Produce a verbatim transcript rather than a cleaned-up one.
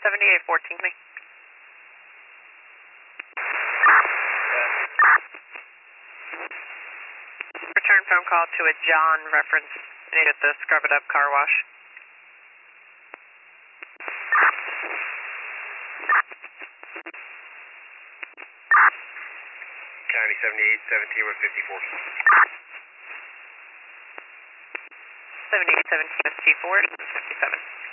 seventy-eight fourteen, me. Return phone call to a John reference. I need at the Scrub It Up car wash. County seventy-eight seventeen with fifty-four. seventy-eight seventeen with fifty-four, fifty-seven.